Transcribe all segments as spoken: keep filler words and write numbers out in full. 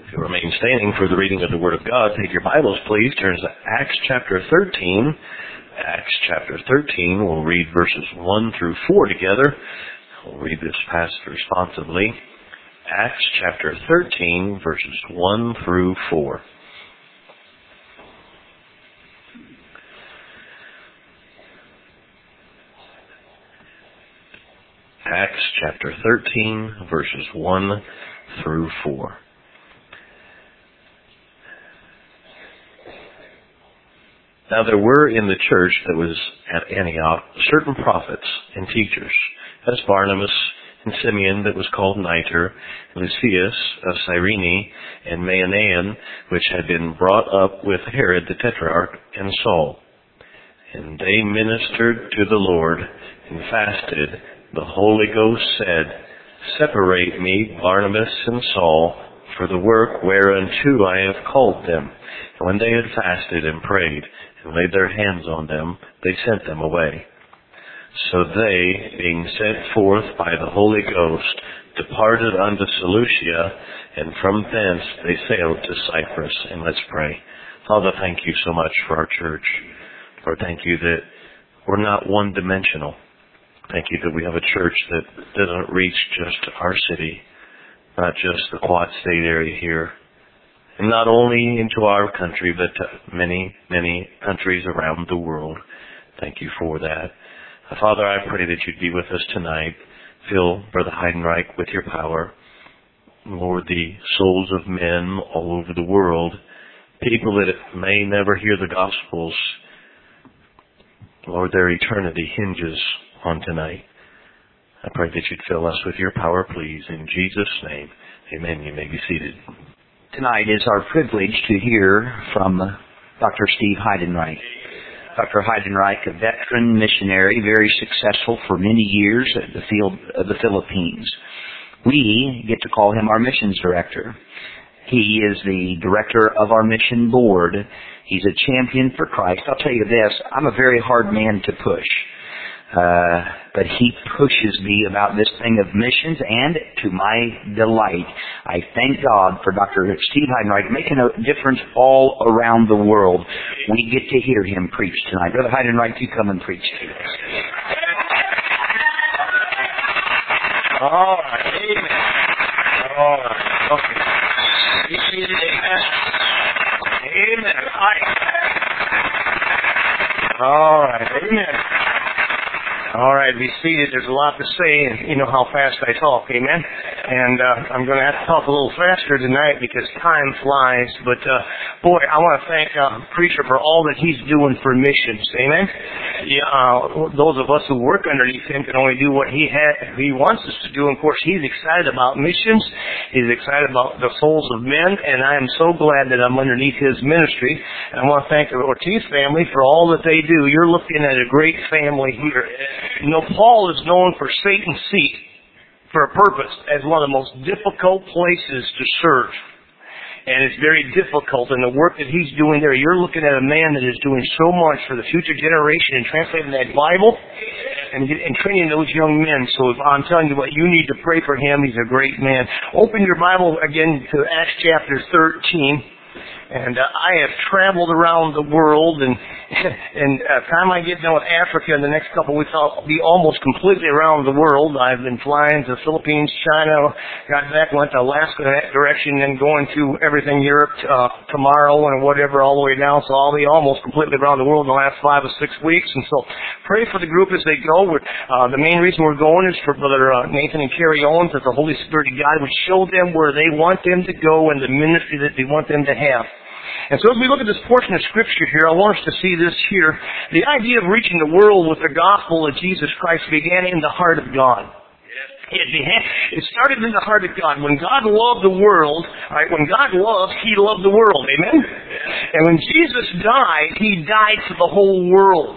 If you remain standing for the reading of the Word of God, take your Bibles, please. Turn to Acts chapter thirteen. Acts chapter thirteen, we'll read verses one through four together. We'll read this passage responsively. Acts chapter thirteen, verses one through four. Acts chapter thirteen, verses one through four. Now there were in the church that was at Antioch certain prophets and teachers, as Barnabas and Simeon that was called Niger, Lucius of Cyrene, and Manaen, which had been brought up with Herod the Tetrarch, and Saul. And they ministered to the Lord and fasted. The Holy Ghost said, Separate me, Barnabas and Saul, for the work whereunto I have called them. And when they had fasted and prayed, and laid their hands on them, they sent them away. So they, being sent forth by the Holy Ghost, departed unto Seleucia, and from thence they sailed to Cyprus. And let's pray. Father, thank you so much for our church. Lord, thank you that we're not one-dimensional. Thank you that we have a church that doesn't reach just our city, not just the Quad State area here, and not only into our country, but to many, many countries around the world. Thank you for that. Father, I pray that you'd be with us tonight. Fill Brother Heidenreich with your power. Lord, the souls of men all over the world, people that may never hear the Gospels, Lord, their eternity hinges on tonight. I pray that you'd fill us with your power, please. In Jesus' name, amen. You may be seated. Tonight is our privilege to hear from Doctor Steve Heidenreich. Doctor Heidenreich, a veteran missionary, very successful for many years at the field of the Philippines. We get to call him our missions director. He is the director of our mission board. He's a champion for Christ. I'll tell you this, I'm a very hard man to push. Uh, but he pushes me about this thing of missions, and to my delight, I thank God for Doctor Steve Heidenreich making a difference all around the world. We get to hear him preach tonight. Brother Heidenreich, you come and preach to us. All right, amen. All right, okay. Amen. All right, amen. All right, be seated. There's a lot to say, and you know how fast I talk, amen? And uh, I'm going to have to talk a little faster tonight because time flies. But, uh, boy, I want to thank uh, Preacher for all that he's doing for missions, amen? Yeah, uh, those of us who work underneath him can only do what he ha- he wants us to do. And, of course, he's excited about missions. He's excited about the souls of men, and I am so glad that I'm underneath his ministry. And I want to thank the Ortiz family for all that they do. You're looking at a great family here. You know, Paul is known for Satan's seat for a purpose as one of the most difficult places to serve. And it's very difficult. And the work that he's doing there, you're looking at a man that is doing so much for the future generation and translating that Bible and, and training those young men. So I'm telling you what, you need to pray for him. He's a great man. Open your Bible again to Acts chapter thirteen. And uh, I have traveled around the world, and and uh, time I get done with Africa in the next couple of weeks, I'll be almost completely around the world. I've been flying to the Philippines, China, got back, went to Alaska in that direction, and going to everything Europe uh, tomorrow and whatever all the way down. So I'll be almost completely around the world in the last five or six weeks. And so pray for the group as they go. We're, uh, the main reason we're going is for Brother uh, Nathan and Carrie Owens, that the Holy Spirit of God would show them where they want them to go and the ministry that they want them to have. And so as we look at this portion of Scripture here, I want us to see this here. The idea of reaching the world with the gospel of Jesus Christ began in the heart of God. It, began, it started in the heart of God. When God loved the world, right, when God loved, He loved the world. Amen? And when Jesus died, He died for the whole world.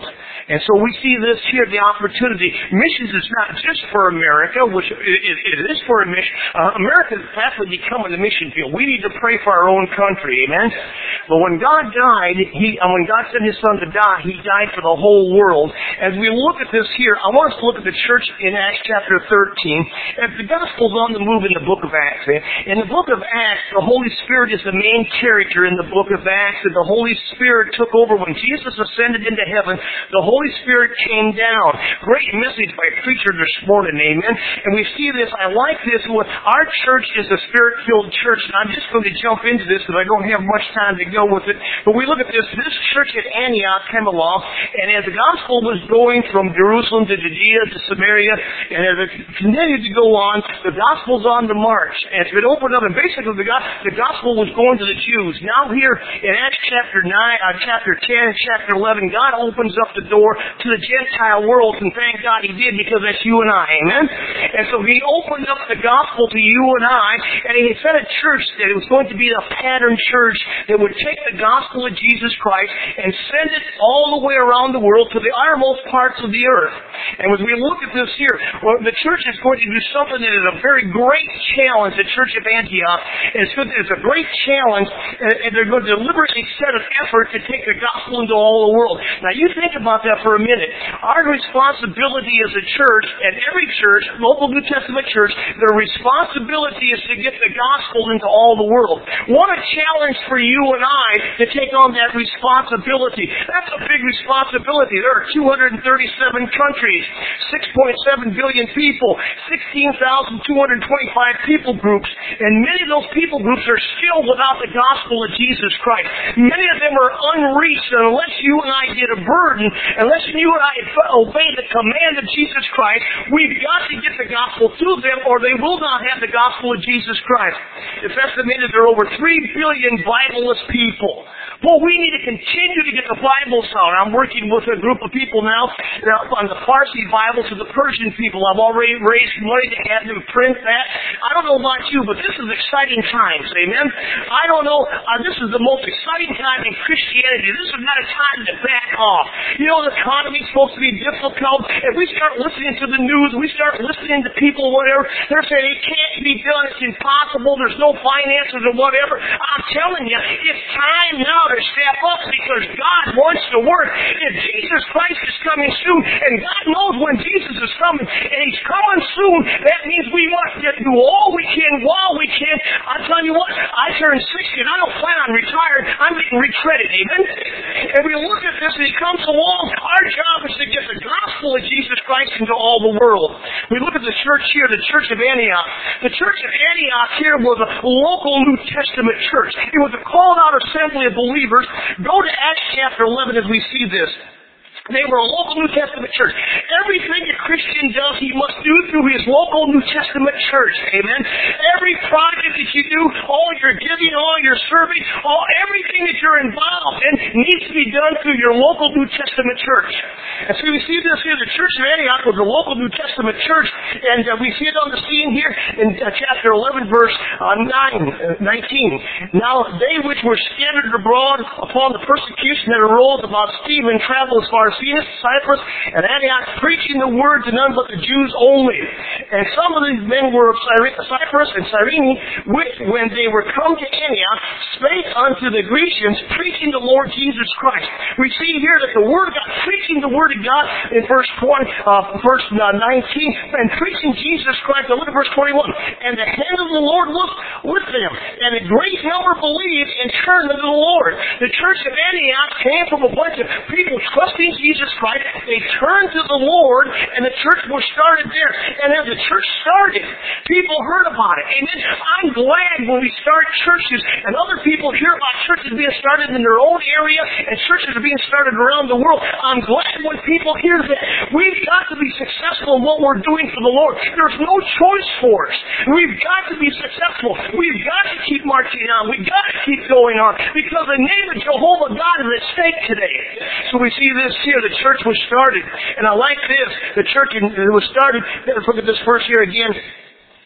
And so we see this here, the opportunity. Missions is not just for America, which it, it, it is for a mission. Uh, America is rapidly becoming a mission field. We need to pray for our own country, amen? But when God died, He, uh, when God sent His Son to die, He died for the whole world. As we look at this here, I want us to look at the church in Acts chapter thirteen. And the gospel's on the move in the book of Acts. Eh? In the book of Acts, the Holy Spirit is the main character in the book of Acts, and the Holy Spirit took over. When Jesus ascended into heaven, the Holy Spirit came down. Great message by a preacher this morning, amen? And we see this, I like this, our church is a Spirit-filled church, and I'm just going to jump into this because I don't have much time to go with it. But we look at this, this church at Antioch came along, and as the gospel was going from Jerusalem to Judea to Samaria, and as it continued to go on, the gospel's on the march. And it's been opened up, and basically the, the gospel was going to the Jews. Now here in Acts chapter nine, uh, chapter ten and chapter eleven, God opens up the door to the Gentile world, and thank God He did, because that's you and I, amen? And so He opened up the gospel to you and I, and He set a church that it was going to be a pattern church that would take the gospel of Jesus Christ and send it all the way around the world to the uttermost parts of the earth. And as we look at this here, well, the church is going to do something that is a very great challenge, the church of Antioch. And it's, good, it's a great challenge, and, and they're going to deliberately set an effort to take the gospel into all the world. Now you think about that for a minute. Our responsibility as a church, and every church, local New Testament church, their responsibility is to get the gospel into all the world. What a challenge for you and I to take on that responsibility. That's a big responsibility. There are two hundred thirty-seven countries, six point seven billion people, sixteen thousand two hundred twenty-five people groups, and many of those people groups are still without the gospel of Jesus Christ. Many of them are unreached unless you and I get a burden, unless you and I obey the command of Jesus Christ. We've got to get the gospel to them, or they will not have the gospel of Jesus Christ. It's estimated there are over three billion Bibleless people. Well, we need to continue to get the Bibles out. I'm working with a group of people now on the Farsi Bible to the Persian people. I've already raised money to have them print that. I don't know about you, but this is exciting times, amen? I don't know, uh, this is the most exciting time in Christianity. This is not a time to back off. You know, the economy's supposed to be difficult. If we start listening to the news, we start listening to people, whatever, they're saying it can't be done, it's impossible, there's no finances or whatever. I'm telling you, it's time now to step up, because God wants to work. If Jesus Christ is coming soon, and God knows when Jesus is coming, and He's coming soon, that means we must get, do all we can while we can. I'm telling you what, I turned sixty, and I don't plan on retiring. I'm getting recredited, amen? And we look at this, and He comes along. Our job is to get the gospel of Jesus Christ into all the world. We look at the church here, the church of Antioch. The church of Antioch here was a local New Testament church. It was a called out assembly of believers. Go to Acts chapter eleven as we see this. They were a local New Testament church. Everything a Christian does, he must do through his local New Testament church. Amen? Every project that you do, all your giving, all your serving, all everything that you're involved in needs to be done through your local New Testament church. And so we see this here. The church of Antioch was a local New Testament church, and uh, we see it on the scene here in uh, chapter eleven, verse uh, nine, uh, nineteen. Now they which were scattered abroad upon the persecution that arose about Stephen traveled as far as Phoenix, Cyprus, and Antioch, preaching the word to none but the Jews only. And some of these men were of Cyprus and Cyrene, which, when they were come to Antioch, spake unto the Grecians, preaching the Lord Jesus Christ. We see here that the word of God, preaching the word of God in verse twenty, uh, verse nineteen, and preaching Jesus Christ. Now look at verse twenty-one. And the hand of the Lord was with them, and a great number believed and turned unto the Lord. The church of Antioch came from a bunch of people trusting Jesus Christ. They turned to the Lord, and the church was started there. And as the church started, people heard about it. Amen. I'm glad when we start churches and other people hear about churches being started in their own area and churches are being started around the world. I'm glad when people hear that. We've got to be successful in what we're doing for the Lord. There's no choice for us. We've got to be successful. We've got to keep marching on. We've got to keep going on, because the name of Jehovah God is at stake today. So we see this here. The church was started. And I like this. The church was started. Let's look at this verse here again.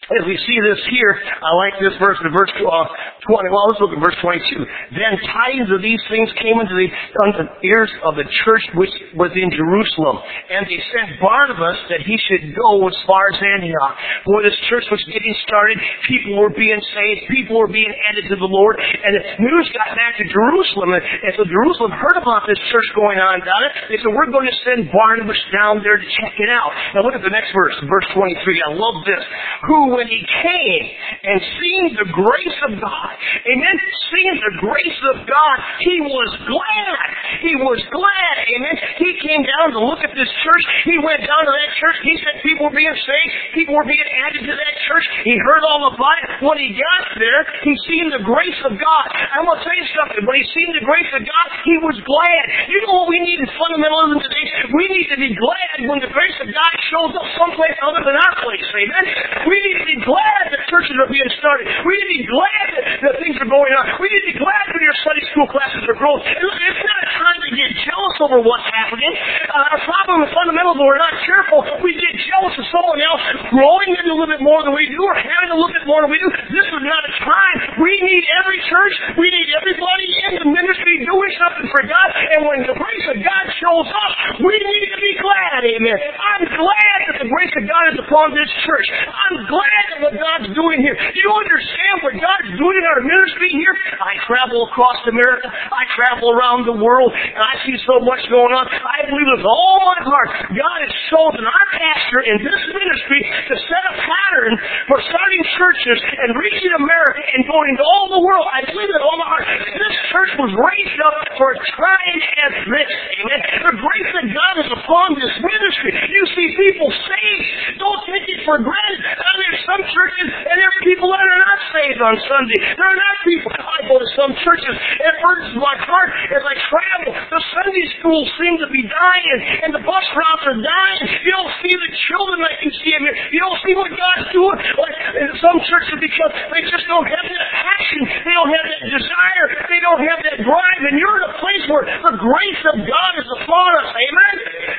As we see this here, I like this verse in verse uh, twenty. Well, let's look at verse twenty-two. Then tidings of these things came into the, unto the ears of the church which was in Jerusalem. And they sent Barnabas that he should go as far as Antioch. For this church was getting started. People were being saved. People were being added to the Lord. And the news got back to Jerusalem. And, and so Jerusalem heard about this church going on down there. They said, we're going to send Barnabas down there to check it out. Now look at the next verse, verse twenty-three. I love this. Who, when he came and seen the grace of God, amen, seeing the grace of God, he was glad. He was glad, amen. He came down to look at this church. He went down to that church. He said people were being saved. People were being added to that church. He heard all about it. When he got there, he seen the grace of God. I'm going to tell you something. When he seen the grace of God, he was glad. You know what we need in fundamentalism today? We need to be glad when the grace of God shows up someplace other than our place, amen. We need to be glad that churches are being started. We need to be glad that, that things are going on. We need to be glad when your Sunday school classes are growing. It's not a time to get jealous over what's happening. Uh, our problem with fundamentalism, we're not careful. We get jealous of someone else growing maybe a little bit more than we do or having a little bit more than we do. This is not a time. We need every church. We need everybody in the ministry doing something for God. And when the grace of God shows up, we need to be glad. Amen. I'm glad that the grace of God is upon this church. I'm glad at what God's doing here. Do you understand what God's doing in our ministry here? I travel across America. I travel around the world, and I see so much going on. I believe with all my heart, God has chosen our pastor in this ministry to set a pattern for starting churches and reaching America and going into all the world. I believe with all my heart. This church was raised up for a time as this. Amen. The grace of God is upon this ministry. You see people saved. Don't take it for granted. Now, there's some churches, and there are people that are not saved on Sunday. There are not people. I go to some churches, and it hurts my heart as I travel. The Sunday schools seem to be dying, and the bus routes are dying. You don't see the children like you see them here. You don't see what God's doing. Like in some churches, because they just don't have that passion. They don't have that desire. They don't have that drive. And you're in a place where the grace of God is upon us. Amen?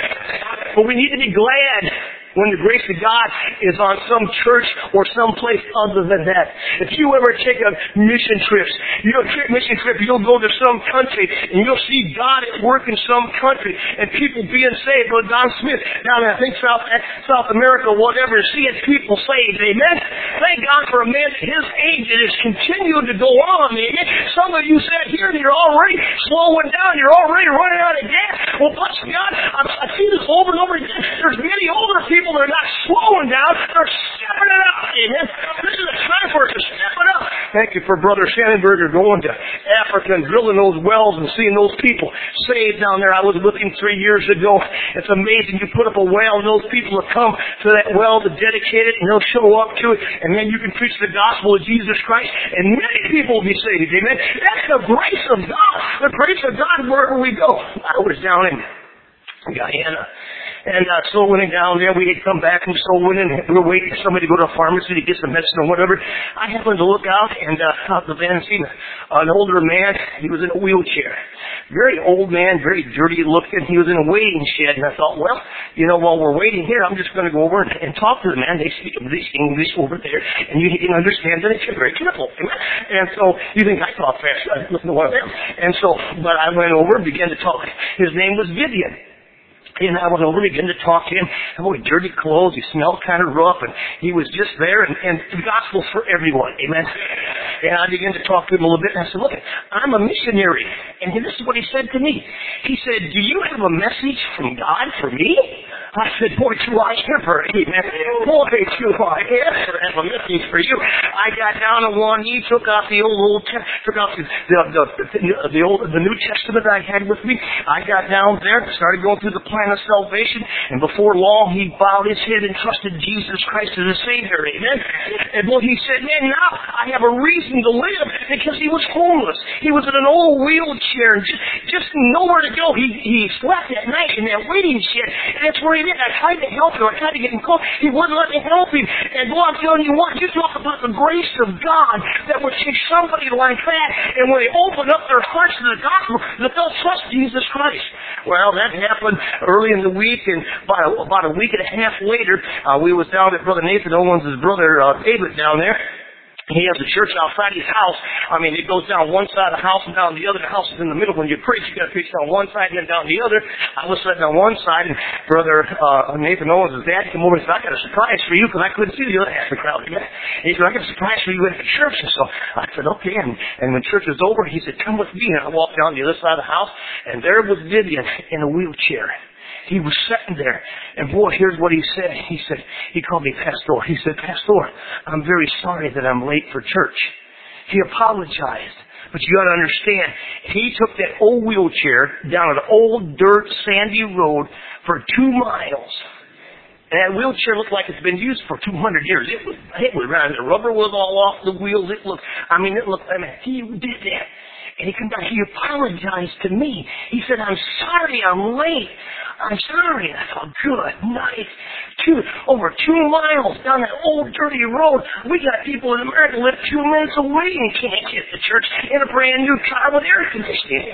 But we need to be glad when the grace of God is on some church or some place other than that. If you ever take a mission trips, you know, trip mission trip, you'll go to some country and you'll see God at work in some country and people being saved. Go to Don Smith down in, I think, South South America, whatever, and seeing people saved. Amen. Thank God for a man at his age that is continuing to go on. Amen. Some of you sat here and you're already slowing down. You're already running out of gas. Well, bless God, I, I see this over and over again. There's many older people that are not slowing down. They're stepping it up. Amen. This is a time for us to step it up. Thank you for Brother Shannenberger going to Africa and drilling those wells and seeing those people saved down there. I was with him three years ago. It's amazing. You put up a well and those people will come to that well to dedicate it and they'll show up to it and then you can preach the gospel of Jesus Christ and many people will be saved. Amen. That's the grace of God. The grace of God wherever we go. I was down in Guyana. And uh, so we went down there. We had come back from soul winning. We were waiting for somebody to go to a pharmacy to get some medicine or whatever. I happened to look out and uh, out the van and see an older man. He was in a wheelchair. Very old man, very dirty looking. He was in a waiting shed. And I thought, well, you know, while we're waiting here, I'm just going to go over and, and talk to the man. They speak English over there. And you can understand that it's very careful. And so you think I talk fast. I listen to one of them. And so, but I went over and began to talk. His name was Vivian. And I went over, began to talk to him. Boy, dirty clothes. He smelled kind of rough. And he was just there. And, and the gospel's for everyone. Amen. And I began to talk to him a little bit. And I said, look, I'm a missionary. And this is what he said to me. He said, do you have a message from God for me? I said, boy, do I ever, amen. Boy, do I ever have a message for you. I got down on one knee, took out the old, old took out the, the, the, the old, the New Testament I had with me. I got down there, started going through the plan of salvation, and before long, he bowed his head and trusted Jesus Christ as a Savior, amen. And boy, he said, man, now I have a reason to live, because he was homeless. He was in an old wheelchair, and just, just nowhere to go. He, he slept at night in that waiting shed, and that's where he he did. I tried to help him. I tried to get him close. He wouldn't let me help him. And boy, I'm telling you what, you talk about the grace of God that would take somebody like that, and when they open up their hearts to the gospel, that they'll trust Jesus Christ. Well, that happened early in the week, and about a, about a week and a half later, uh, we was down at Brother Nathan Owens' brother uh, David down there. He has a church outside his house. I mean, it goes down one side of the house and down the other. The house is in the middle. When you preach, you got to preach down one side and then down the other. I was sitting on one side, and Brother uh, Nathan Owens' dad came over and said, "I got a surprise for you," because I couldn't see the other half of the crowd. And he said, "I got a surprise for you at the church." And so I said, "Okay." And, and when church was over, he said, "Come with me." And I walked down the other side of the house, and there was Vivian in a wheelchair. He was sitting there, and boy, here's what he said. He said, he called me Pastor. He said, "Pastor, I'm very sorry that I'm late for church." He apologized. But you got to understand, he took that old wheelchair down an old dirt sandy road for two miles. And that wheelchair looked like it's been used for two hundred years. It was, it was round. The rubber was all off the wheels. It looked, I mean, it looked, I mean, he did that. And he come back, he apologized to me. He said, "I'm sorry I'm late. I'm sorry." I thought, good night. Two, over two miles down that old dirty road. We got people in America live two minutes away and can't get to church in a brand new car with air conditioning.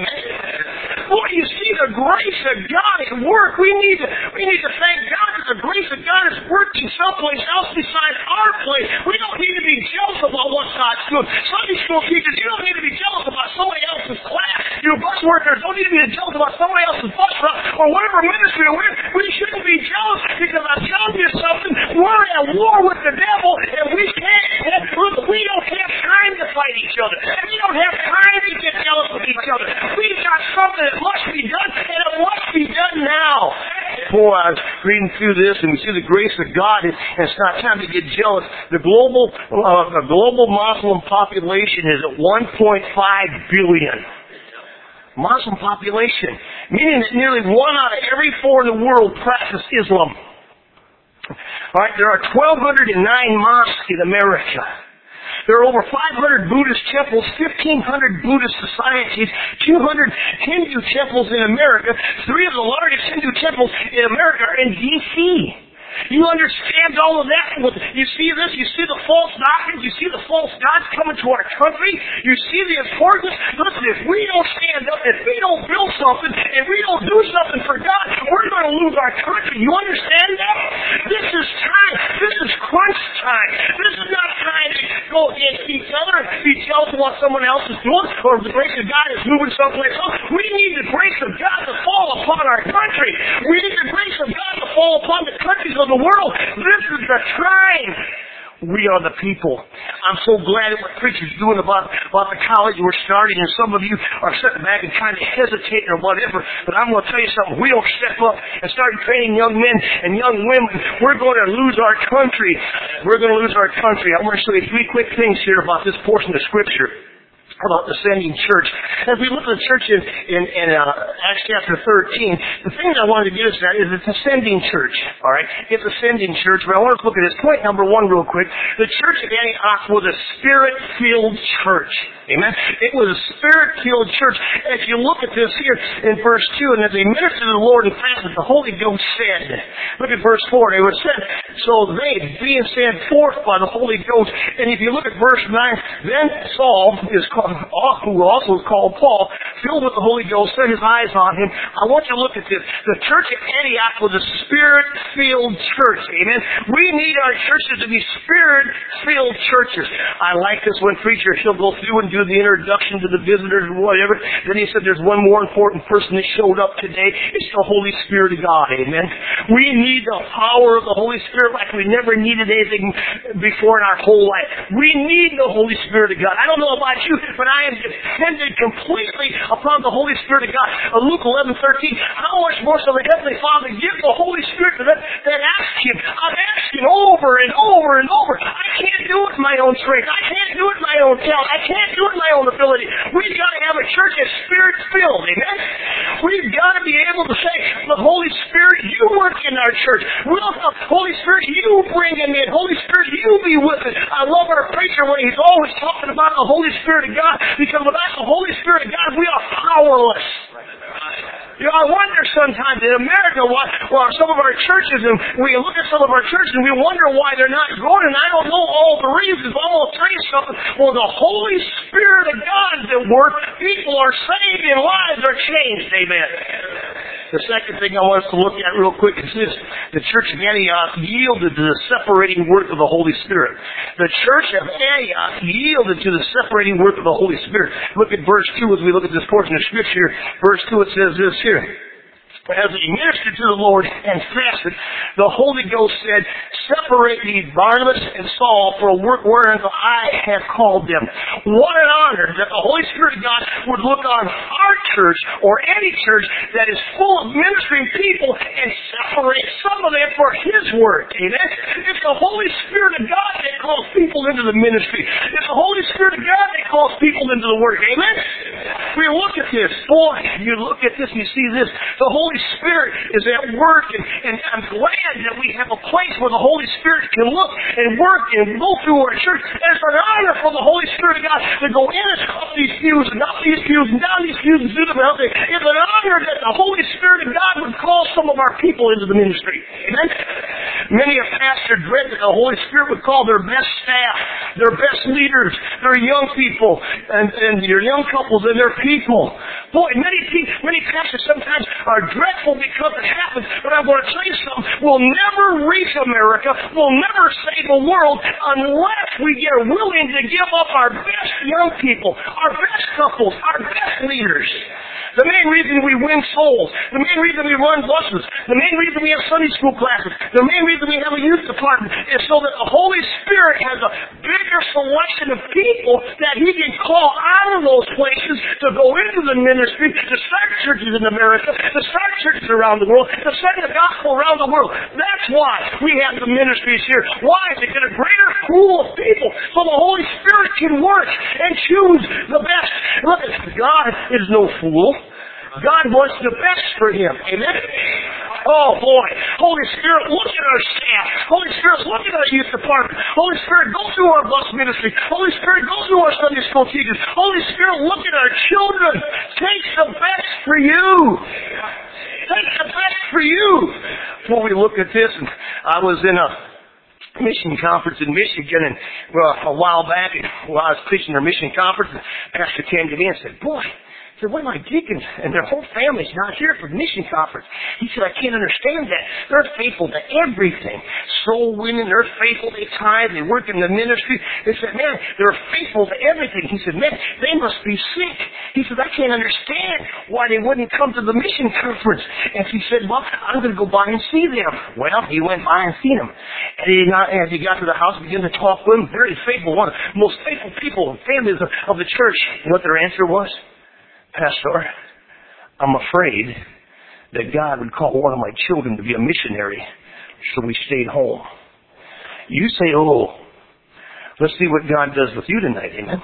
Boy, you see the grace of God at work. We need to, we need to thank God that the grace of God is working someplace else besides our place. We don't need to be jealous about what God's doing. Sunday school teachers, you don't need to be jealous about somebody else's class. You bus workers don't need to be jealous about somebody else's bus route or whatever ministry we're in. We shouldn't be jealous because I'm telling you something. We're at war with the devil, and we can't. We don't have time to fight each other. We don't have time to get jealous with each other. We've got something that must be done, and it must be done now. Boy, I was reading through this, and we see the grace of God, and it's not time to get jealous. The global, uh, the global Muslim population is at one point five billion. Muslim population, meaning that nearly one out of every four in the world practice Islam. All right, there are one thousand two hundred nine mosques in America. There are over five hundred Buddhist temples, fifteen hundred Buddhist societies, two hundred Hindu temples in America. Three of the largest Hindu temples in America are in D C You understand all of that? You see this? You see the false doctrines? You see the false gods coming to our country? You see the importance? Listen, if we don't stand up, if we don't build something, if we don't do something for God, we're going to lose our country. You understand that? This is time. This is crunch time. This is not time to go against each other and be jealous of what someone else is doing or if the grace of God is moving someplace else. We need the grace of God to fall upon our country. We need the grace of God to fall upon the countries of the world. This is the time. We are the people. I'm so glad at what preachers are doing about, about the college we're starting, and some of you are sitting back and kind of hesitating or whatever, but I'm going to tell you something. We don't step up and start training young men and young women, we're going to lose our country. We're going to lose our country. I want to show you three quick things here about this portion of Scripture about the sending church. As we look at the church in, in, in uh, Acts chapter thirteen, the thing that I wanted to get us at is it's a sending church. All right? It's a sending church, but I want us to look at this. Point number one real quick. The church at Antioch was a Spirit-filled church. Amen? It was a Spirit-filled church. If you look at this here in verse two, and as they ministered to the Lord and fasted, the Holy Ghost said, look at verse four, they were said, so they, being sent forth by the Holy Ghost, and if you look at verse nine, then Saul is called who also is called Paul, filled with the Holy Ghost, set his eyes on him. I want you to look at this. The church at Antioch was a Spirit-filled church. Amen? We need our churches to be Spirit-filled churches. I like this one preacher. He'll go through and do the introduction to the visitors or whatever. Then he said there's one more important person that showed up today. It's the Holy Spirit of God. Amen? We need the power of the Holy Spirit like we never needed anything before in our whole life. We need the Holy Spirit of God. I don't know about you, but I am dependent completely upon the Holy Spirit of God. Uh, Luke eleven thirteen, how much more shall the Heavenly Father give the Holy Spirit to them that ask Him? I'm asking over and over and over. I can't do it in my own strength. I can't do it in my own talent. I can't do it in my own ability. We've got to have a church that's Spirit-filled. Amen? We've got to be able to say, the Holy Spirit, you work in our church. We'll, Holy Spirit, you bring Him in. Holy Spirit, you be with us. I love our preacher when he's always talking about the Holy Spirit of God, because without the Holy Spirit of God, we are powerless. You know, I wonder sometimes in America why, well, some of our churches, and we look at some of our churches and we wonder why they're not growing, and I don't know all the reasons, but I'm going to tell you something. Well, the Holy Spirit of God is at work. People are saved and lives are changed. Amen. The second thing I want us to look at real quick is this. The church of Antioch yielded to the separating work of the Holy Spirit. The church of Antioch yielded to the separating work of the Holy Spirit. Look at verse two as we look at this portion of Scripture. Verse two, it says this here. As he ministered to the Lord and fasted, the Holy Ghost said, separate me, Barnabas and Saul, for a work whereunto I have called them. What an honor that the Holy Spirit of God would look on our church, or any church that is full of ministering people, and separate some of them for His work. Amen? It's the Holy Spirit of God that calls people into the ministry. It's the Holy Spirit of God that calls people into the work. Amen? We look at this. Boy, you look at this and you see this. The Holy Spirit is at work, and, and I'm glad that we have a place where the Holy Spirit can look and work and go through our church. And it's an honor for the Holy Spirit of God to go in and up these pews and up these pews and down these pews and do them out there. It's an honor that the Holy Spirit of God would call some of our people into the ministry. Amen? Many a pastor dread that the Holy Spirit would call their best staff, their best leaders, their young people, and, and your young couples and their people. Boy, many many pastors sometimes are dreadful because it happens, but I'm going to tell you something. We'll never reach America. We'll never save the world unless we get willing to give up our best young people, our best couples, our best leaders. The main reason we win souls, the main reason we run buses, the main reason we have Sunday school classes, the main reason we have a youth department is so that the Holy Spirit has a bigger selection of people that He can call out of those places to go into the ministry, to start churches in America, to start churches around the world, to send the gospel around the world. That's why we have the ministries here. Why? To get a greater pool of people so the Holy Spirit can work and choose the best. Look, God is no fool. God wants the best for Him. Amen? Oh, boy. Holy Spirit, look at our staff. Holy Spirit, look at our youth department. Holy Spirit, go through our bus ministry. Holy Spirit, go through our Sunday school teachers. Holy Spirit, look at our children. Take the best for you. Take the best for you. Before we look at this, and I was in a mission conference in Michigan, and well, a while back, and while I was preaching our mission conference, Pastor came to me and said, boy, he said, one of my deacons and their whole family's not here for the mission conference. He said, I can't understand that. They're faithful to everything. Soul winning, they're faithful, they tithe, they work in the ministry. They said, man, they're faithful to everything. He said, man, they must be sick. He said, I can't understand why they wouldn't come to the mission conference. And he said, well, I'm going to go by and see them. Well, he went by and seen them. And he got, as he got to the house, began to talk with them. Very faithful, one of the most faithful people and families of, of the church. And what their answer was? Pastor, I'm afraid that God would call one of my children to be a missionary, so we stayed home. You say, oh, let's see what God does with you tonight, amen?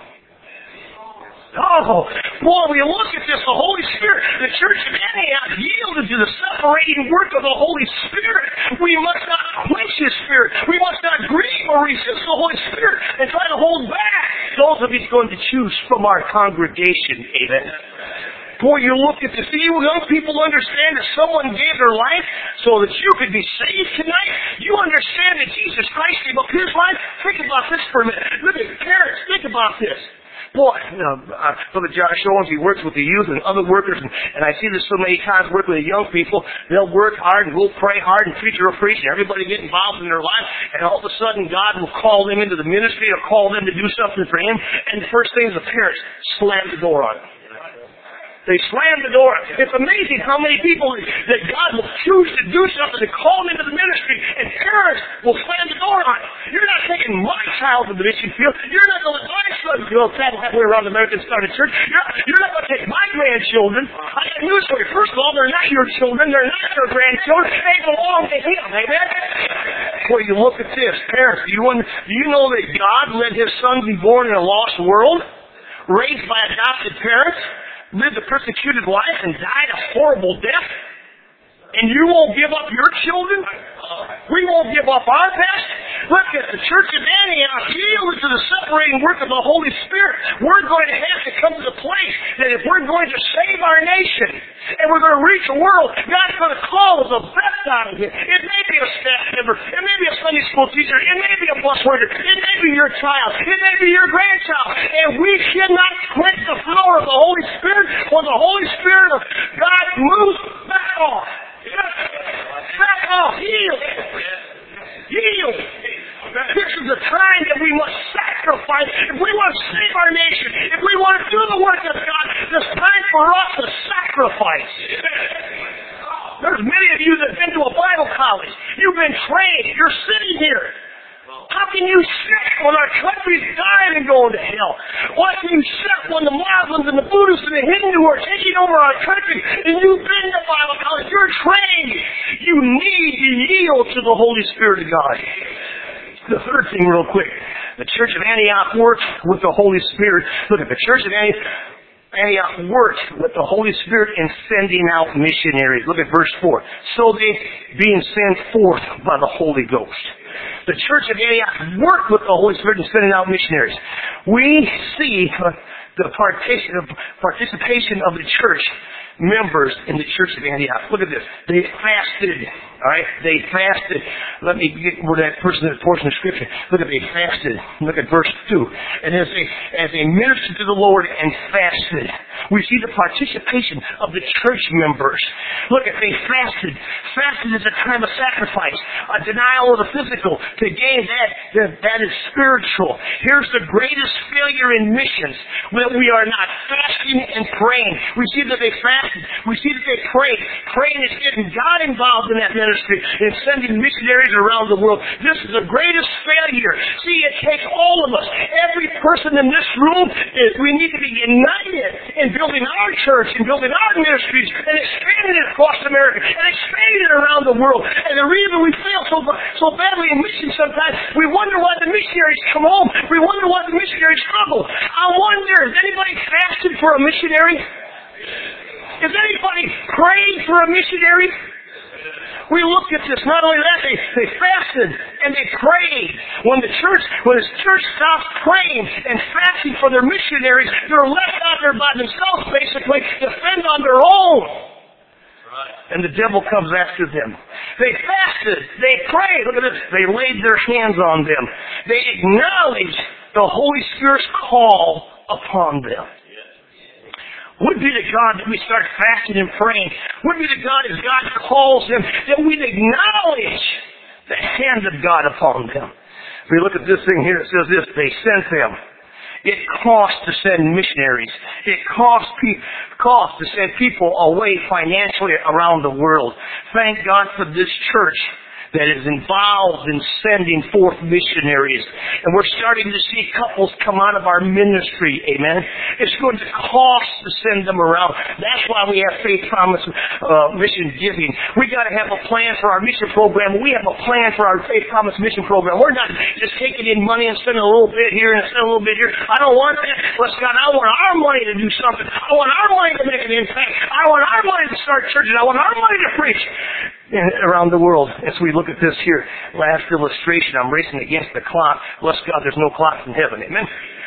Oh, boy, we look at this, the Holy Spirit, the church of Antioch yielded to the separating work of the Holy Spirit. We must not quench His Spirit. We must not grieve or resist the Holy Spirit and try to hold back those of He's going to choose from our congregation, amen? Boy, you look at this. Do you young people understand that someone gave their life so that you could be saved tonight? You understand that Jesus Christ gave up His life? Think about this for a minute. Look at parents. Think about this. Boy, you know, uh, Brother Josh Owens, he works with the youth and other workers, and, and I see this so many times working with the young people. They'll work hard and we'll pray hard and preacher will preach and everybody get involved in their life, and all of a sudden God will call them into the ministry or call them to do something for Him, and the first thing is the parents slam the door on them. They slam the door. It's amazing how many people that God will choose to do something to call them into the ministry, and parents will slam the door on it. You're not taking my child to the mission field. You're not going to let my son go travel halfway around America and start a church. You're, you're not going to take my grandchildren. I got news for you. First of all, they're not your children. They're not your grandchildren. They belong to Him. Amen? Well, you look at this. Parents, do you, do you know that God let His Son be born in a lost world, raised by adopted parents, lived a persecuted life and died a horrible death? And you won't give up your children? We won't give up our best? Look at the church of Antioch yielded to the separating work of the Holy Spirit. We're going to have to come to the place that if we're going to save our nation, and we're going to reach the world. God's going to call us a best out of it. It may be a staff member. It may be a Sunday school teacher. It may be a bus worker. It may be your child. It may be your grandchild. And we cannot quit the power of the Holy Spirit when the Holy Spirit of God moves back off. Back off. Yield. Yield. This is the time that we must sacrifice. If we want to save our nation, if we want to do the work of God, it's time for us to sacrifice. There's many of you that have been to a Bible college. You've been trained. You're sitting here. How can you sit when our country's dying and going to hell? Why can you sit when the Muslims and the Buddhists and the Hindu are taking over our country and you've been to Bible college? You're trained. You need to yield to the Holy Spirit of God. The third thing real quick. The Church of Antioch worked with the Holy Spirit. Look at the Church of Antioch. Antioch worked with the Holy Spirit in sending out missionaries. Look at verse four. So they, being sent forth by the Holy Ghost. The Church of Antioch worked with the Holy Spirit in sending out missionaries. We see the participation of the church members in the Church of Antioch. Look at this. They fasted. All right? They fasted. Let me get where that person, that portion of Scripture. Look at they fasted. Look at verse two. And as they, as they ministered to the Lord and fasted, we see the participation of the church members. Look at they fasted. Fasted is a time of sacrifice, a denial of the physical to gain that, that, that is spiritual. Here's the greatest failure in missions, when we are not fasting and praying. We see that they fasted. We see that they prayed. Praying is getting God involved in that ministry and sending missionaries around the world. This is the greatest failure. See, it takes all of us. Every person in this room, is, we need to be united in building our church and building our ministries and expanding it across America and expanding it around the world. And the reason we fail so, so badly in missions sometimes, we wonder why the missionaries come home. We wonder why the missionaries struggle. I wonder, has anybody fasted for a missionary? Is anybody praying for a missionary? We looked at this. Not only that, they, they fasted and they prayed. When the church, when the church stops praying and fasting for their missionaries, they're left out there by themselves, basically, to fend on their own. And the devil comes after them. They fasted. They prayed. Look at this. They laid their hands on them. They acknowledged the Holy Spirit's call upon them. Would be to God that we start fasting and praying. Would be to God as God calls them that we'd acknowledge the hand of God upon them. If we look at this thing here, it says this, they sent them. It costs to send missionaries. It costs, pe- costs to send people away financially around the world. Thank God for this church that is involved in sending forth missionaries. And we're starting to see couples come out of our ministry, amen? It's going to cost to send them around. That's why we have Faith Promise uh, Mission Giving. We got to have a plan for our mission program. We have a plan for our Faith Promise Mission Program. We're not just taking in money and spending a little bit here and spending a little bit here. I don't want that. Let's God, I want our money to do something. I want our money to make an impact. I want our money to start churches. I want our money to preach around the world. As we look at this here, last illustration, I'm racing against the clock. Bless God, there's no clock in heaven. Amen?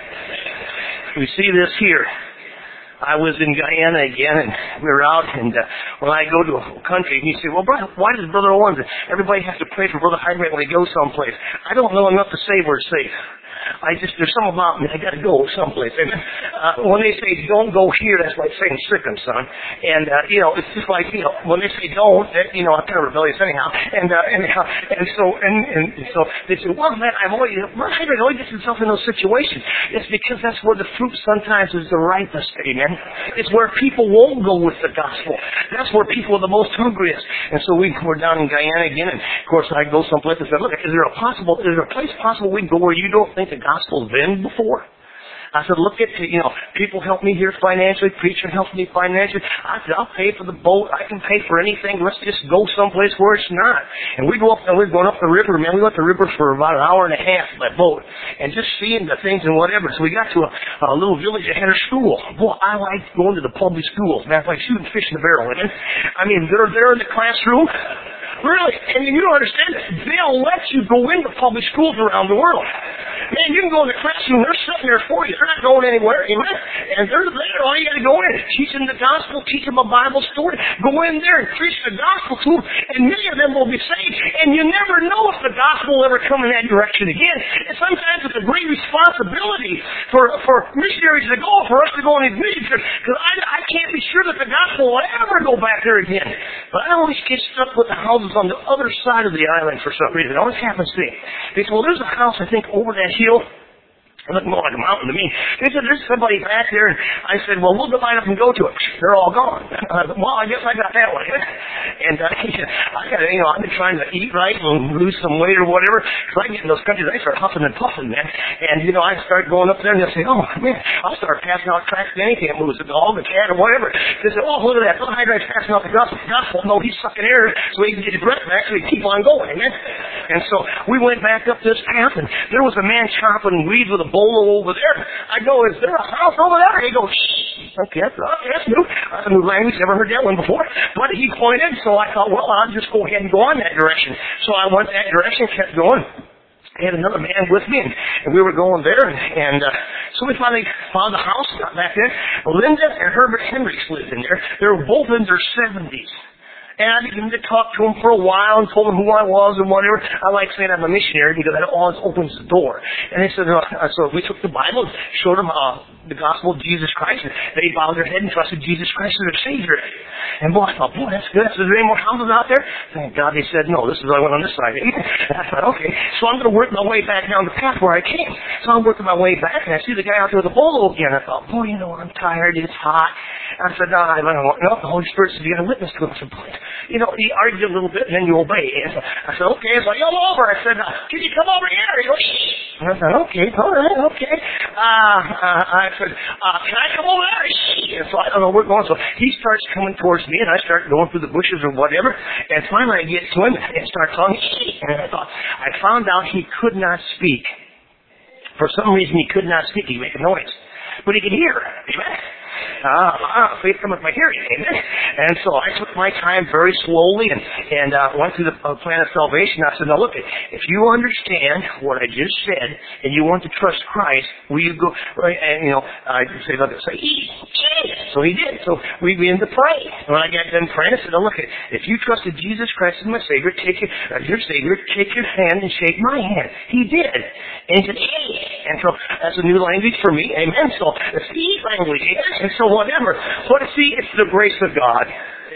We see this here. I was in Guyana again, and we were out, and uh, when I go to a country, and you say, well, brother, why does Brother Owens, everybody has to pray for Brother Heinrich when he goes someplace? I don't know enough to say we're safe. I just, there's something about me, I gotta go someplace. And, uh, when they say don't go here, that's like saying sick 'em, son. And, uh, you know, it's just like, you know, when they say don't, that, you know, I'm kind of rebellious anyhow. And, uh, anyhow, and so, and, and so they say, well, man, I've always, Heinrich always gets himself in those situations. It's because that's where the fruit sometimes is the ripest, amen? It's where people won't go with the gospel. That's where people are the most hungriest. And so we were down in Guyana again, and of course I go someplace and say, look, is there a possible, is there a place possible we can go where you don't think the gospel's been before? I said, look at, you know, people help me here financially, preacher helps me financially. I said, I'll pay for the boat. I can pay for anything. Let's just go someplace where it's not. And we go up, and we're going up the river, man. We went the river for about an hour and a half by boat. And just seeing the things and whatever. So we got to a, a little village that had a school. Boy, I like going to the public schools, man. It's like shooting fish in a barrel, man. I mean, they're there in the classroom. Really, and you don't understand it. They'll let you go into public schools around the world. Man, you can go in the classroom. They're sitting there for you. They're not going anywhere. Amen. And they're there. All you got to go in is teach them the gospel, teach them a Bible story. Go in there and preach the gospel to them, and many of them will be saved. And you never know if the gospel will ever come in that direction again. And sometimes it's a great responsibility for, for missionaries to go, for us to go on these mission trips, because I, I can't be sure that the gospel will ever go back there again. But I always get stuck with the houses on the other side of the island for some reason. It always happens to me. They say, well, there's a house, I think, over that hill. It looked more like a mountain to me. They said, there's somebody back there. And I said, well, we'll divide up and go to it. They're all gone. I said, well, I guess I got that one. And uh, I got, you know, I've been trying to eat right and lose some weight or whatever. Because I get in those countries, I start huffing and puffing, man. And, you know, I start going up there and they'll say, oh, man, I'll start passing out tracts to any can't move. The dog, the cat, or whatever. They say, oh, look at that. Bill Hydright's passing out the gospel. gospel. No, he's sucking air so he can get his breath back so he can keep on going. Amen. And so we went back up this path and there was a man chopping weeds with a bolo over there. I go, is there a house over there? He goes, shh. Okay, that's, that's new. That's a new language. Never heard that one before. But he pointed, so I thought, well, I'll just go ahead and go on that direction. So I went that direction, kept going. I had another man with me, and, and we were going there, and, and uh, so we finally found the house, got back there. Linda and Herbert Hendricks lived in there. They were both in their seventies. And I began to talk to him for a while and told him who I was and whatever. I like saying I'm a missionary because that always opens the door. And they said, uh, so we took the Bible and showed them uh, the gospel of Jesus Christ. And they bowed their head and trusted Jesus Christ as their Savior. And boy, I thought, boy, that's good. Is there any more houses out there? Thank God they said no. This is why I went on this side. And I thought, okay. So I'm going to work my way back down the path where I came. So I'm working my way back, and I see the guy out there with the bolo again. I thought, boy, you know, I'm tired. It's hot. And I said, no, I don't want, no, the Holy Spirit said, you got to witness to him. I said, boy, you know, he argued a little bit, and then you obey. And I said, okay. So I yelled over. I said, can you come over here? He goes, shh. And I said, okay, all right, okay. Uh, uh, I said, uh, can I come over there? Shh. And so I don't know where we're going. So he starts coming towards me, and I start going through the bushes or whatever. And finally I get to him and start talking. And I thought, I found out he could not speak. For some reason he could not speak. He'd make a noise. But he could hear. Amen. Ah, ah, faith cometh by hearing, amen. And so I took my time very slowly and, and uh, went through the uh, plan of salvation. I said, now look, if you understand what I just said and you want to trust Christ, will you go, right, and you know, I say, look, say, eat, so he did. So we began to pray. When I got done praying, I said, now look, if you trusted Jesus Christ as my Savior, take your, uh, your Savior, take your hand and shake my hand. He did. And he said, hey. And so that's a new language for me, amen. So it's the language, amen. And so whatever. But see, it's the grace of God.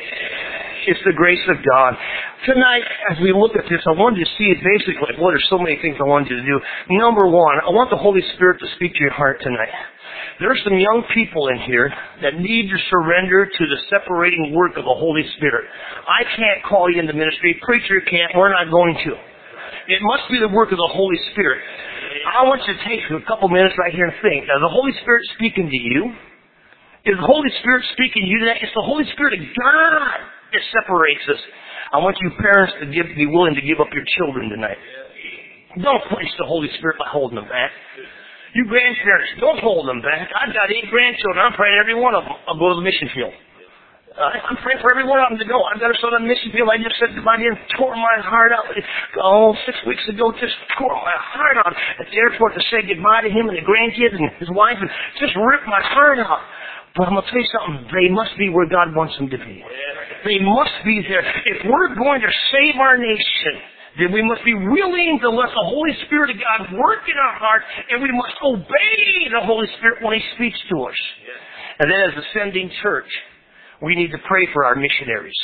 It's the grace of God. Tonight, as we look at this, I wanted to see it basically. Boy, there's so many things I wanted you to do. Number one, I want the Holy Spirit to speak to your heart tonight. There are some young people in here that need to surrender to the separating work of the Holy Spirit. I can't call you into ministry. Preacher can't. We're not going to. It must be the work of the Holy Spirit. I want you to take a couple minutes right here and think. Now, the Holy Spirit speaking to you. Is the Holy Spirit speaking to you today? It's the Holy Spirit of God that separates us. I want you parents to give, be willing to give up your children tonight. Don't place the Holy Spirit by holding them back. You grandparents, don't hold them back. I've got eight grandchildren. I'm praying every one of them. I'll go to the mission field. Uh, I'm praying for every one of them to go. I've got a son on the mission field. I just said goodbye to him, tore my heart out. Oh, six weeks ago, just tore my heart out at the airport to say goodbye to him and the grandkids and his wife, and just ripped my heart out. But I'm going to tell you something. They must be where God wants them to be. They must be there. If we're going to save our nation, then we must be willing to let the Holy Spirit of God work in our heart, and we must obey the Holy Spirit when He speaks to us. And then as a sending church, we need to pray for our missionaries.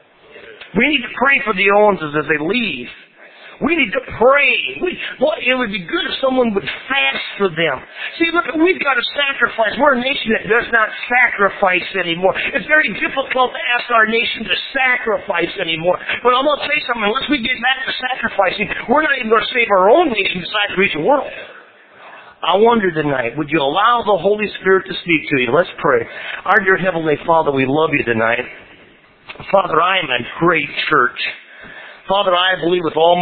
We need to pray for the Owenses as they leave. We need to pray. We, well, it would be good if someone would fast for them. See, look, we've got to sacrifice. We're a nation that does not sacrifice anymore. It's very difficult to ask our nation to sacrifice anymore. But I'm going to tell you something. Unless we get back to sacrificing, we're not even going to save our own nation besides reach the world. I wonder tonight, would you allow the Holy Spirit to speak to you? Let's pray. Our dear Heavenly Father, we love you tonight. Father, I am a great church. Father, I believe with all